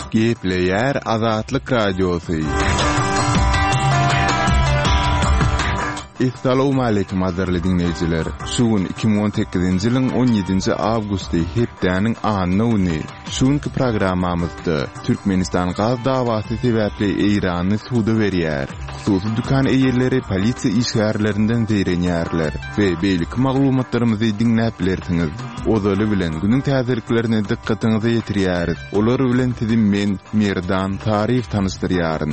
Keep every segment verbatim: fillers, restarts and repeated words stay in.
Gepleyer Azatlyk Radiosu. Assalamu alaykum azarly dinleyijiler. Şuun iki bin on sekizinji ýylyň on ýedinji awgusty hepdäniň anyny. Şuunky programmamyzda Türkmenistan gaz dawasy sebäpli Irany suda berýär. Hususy dukan eýerleri polisiýa işgärlerinden zeýrenýärler we beýlik maglumatlarymyzy dinläp bilersiňiz. Ozaly bilen günüň täzirliklerine dikkatiňizi ýetirýäris. Olar bilen sizi men Merdan Tarif tanystyrýaryn.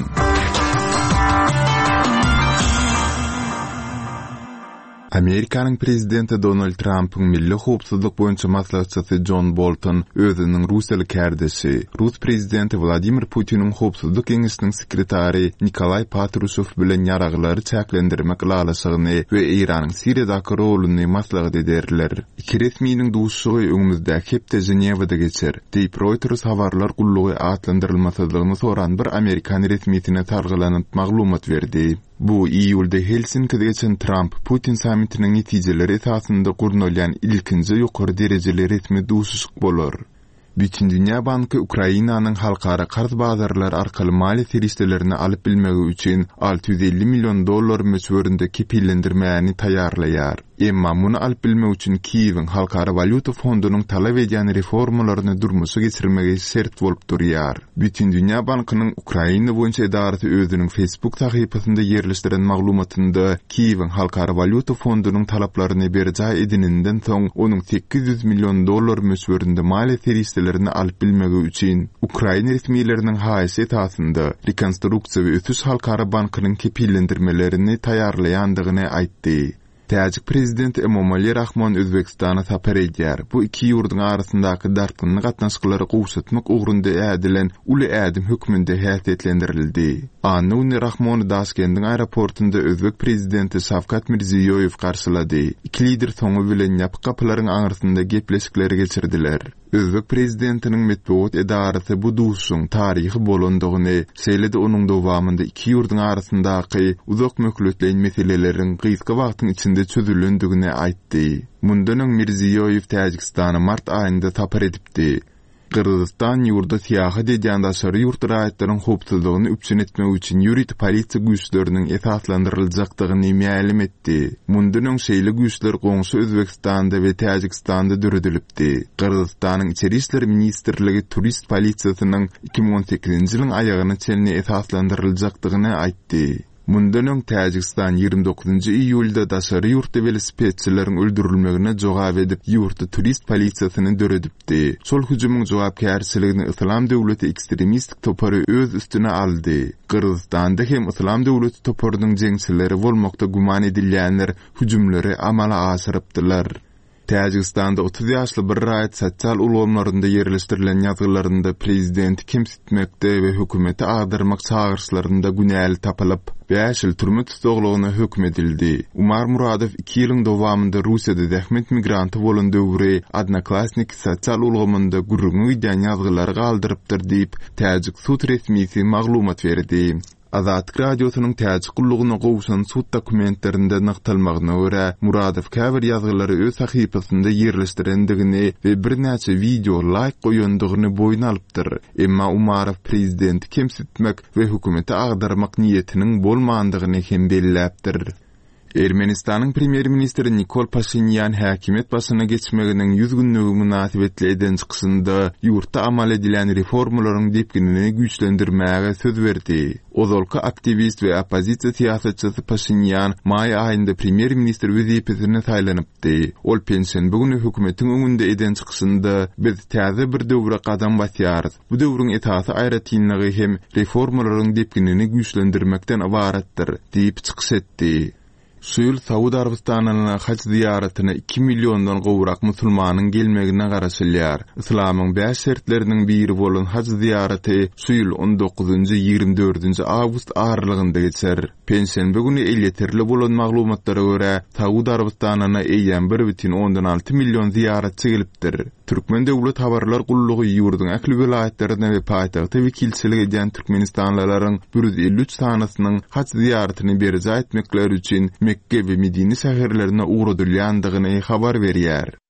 Amerikanyň prezidenti Donald Trump'ın milli howpsuzlyk boýunça maslahatçysy John Bolton özüniň Russiýaly kärdesi, Rus prezidenti Vladimir Putin'in howpsuzlyk geňişiniň sekretary Nikolay Patrushev bilen ýaraglary çäklendirmek lalasygyny we Iranyň Siriýadaky roluny maslahat ederler. Iki resminiň duşşugy öňümizde hepde Jenewada geçer. Diýip Reuters habarlar gullugy atlandyrylmasydygyny soran bir Amerikan resmiýetine targylanyp maglumat berdi. Bu iýulda Helsinki'de geçen Trump Putin samitiniň netijeleri esasında gurnolýan ilkinji ýokary derejeli resmi duşuşyk bolar. Bütün Dünya Banky Ukrainanyň halkara karz bazarlary arkaly mali serişdelerini alyp bilmegi üçin alty ýüz elli million dollar möçberinde kepillendirmäni taýýarlaýar. Emma muny alyp bilmek üçin Kiýewiň halkara valyuta fondunyň talap edýän reformalaryny durmuşa geçirmegi şert bolup durýar. Bütün Dünya Bankynyň Ukraina boýunça edarasy özüniň Facebook sahypasynda ýerleşdiren maglumatynda Kiýewiň halkara valyuta fondunyň talaplaryny berjä edininden soň onuň sekiz ýüz million dollar möçberinde mali serişdelerini alyp bilmegi üçin Ukraina resmiýetleriniň haýsy etasynda rekonstruksiýa we ötüş halkara bankynyň kepillendirmelerini taýýarlaýandygyny aýtdy. Täjik prezident Emomali Rahmon Özbekistana sapar edýär. Bu iki ýurduň arasyndaky dartgyny gatnaşyklary gowşatmak ugrunda ädilen uly ädim hökmünde häsiýetlendirildi. Anyny Rahmon Daşkendiň aeroportunda Özbek prezidenti Şavkat Mirziýoýew garşylady. Iki lider soňu bilen ýapyk kapylaryň aňyrsynda gepleşikleri geçirdiler. Özbek prezidentiniň metbuat edarasy bu duşuň taryhy bolandygyny, şeýle-de onuň dowamında iki ýurduň arasyndaky uzak möhletleýän meselelerin gysga wagtyň içinde çözülendigini aýtdy. Mundan öň Mirziýoýew Täjikistany mart aýynda tapar edipdi. Kırgızstan ýurda siýahat edýän daşary ýurt raýatlarynyň howpsuzlygyny üpçün etmek üçin ýurit polisiýa güýçleriniň esaslandyryljakdygyny ma'lum etdi. Mundan öň şeýle güýçler goňşy Özbekistanda we Täjikistanda döredilipdi. Kırgızstanyň içeri işler ministrligi turist polisiýasynyň iki bin on sekizinji ýylyň aýagyny çelni esaslandyryljakdygyny aýtdy. Mundan öň Täjikistan ýygrimi dokuzynji iýulda daşary ýurtda velosipedçilerin öldürilmegine jogap edip ýurtda turist polisiýasyny döredipdi. Şol hüjümyň jogapkärçiligini Islam döwleti ekstremistik topary öz üstüne aldy. Kırgızstanda hem Islam döwleti toparynyň jeňçileri bolmakda guman edilýänler hüjümleri amala aşyrypdylar. Täjikistanda otuz ýaşly bir raýat sosial ulgamlarynda ýerleşdirilen ýazgylarynda prezident kimsitmekde we hökümeti agdyrmak çağırşlarynda günäli tapylyp beş ýyl türme tutuglygyna hökm edildi. Umar Muradow iki ýylyň dowamında Russiýada dähmet migranty bolan döwri Adnaklasnik sosial ulgamynda gurrungy edýän ýazgylary galdyrypdyr diýip Täjik sud resmiýeti maglumat berdi. Azatlyk radiosynyň täjik gullugyna gowşan sud dokumentlerinde nykdalmagyna görä Muradow käbir ýazgylary öz sahypasynda ýerleşdirendigini we birnäçe video like goýandygyny boýna alypdyr. Emma Umarow prezidenti kimsitmek we hökümeti agdarmak niýetiniň bolmandygyny hem belläpdir. Ermenistanyň premier ministri Nikol Pashinyan häkimet başyna geçmeginiň ýüz günligi münasibetli eden çykysynda ýurtda amal edilen reformalaryň depkinini güýçlendirmäge söz berdi. Ozolka aktivist we opozisiýa siýasatçysy Pashinyan may aýynda premier ministr wezipesine taýlanypdy. Ol pensiýa bugün hökümetiň öňünde eden çykysynda biz täze bir döwre gadam basýarys. Bu döwrüň esasy aýratynlygy hem reformalaryň depkinini güýçlendirmekden ibaratdyr diýip çykys etdi. Suýul Saudy Arabistanyna haç ziyaretine iki milyondan gowrak musulmanyň gelmegine garaşylýar. Islamyň beş şertleriniň biri bolan haç ziyareti suýul on dokuzynji ýygrimi dördünji awgust aralygynda geçer. Pensiýa güni elýeterli bolan maglumatlara görä Saudy Arabistanyna eýen bir бүтүн ондон алты million ziyaretçi gelipdir. Türkmen döwlet habarlar gullugy ýurduň äkli vilayetlerinde we paýtagty wekilçilik edýän türkmenistanlylaryň bir ýüz elli üç sanasynyň haç ziyaretini berjä etmekleri üçin Mekke we Medine şäherlerine uğradylýandygyny habar berýär.